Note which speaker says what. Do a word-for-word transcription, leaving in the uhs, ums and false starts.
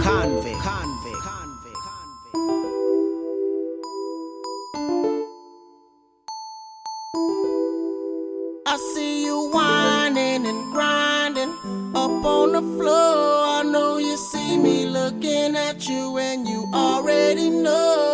Speaker 1: Convict. Convict. Convict. I see you whining and grinding up on the floor. I know you see me looking at you and you already know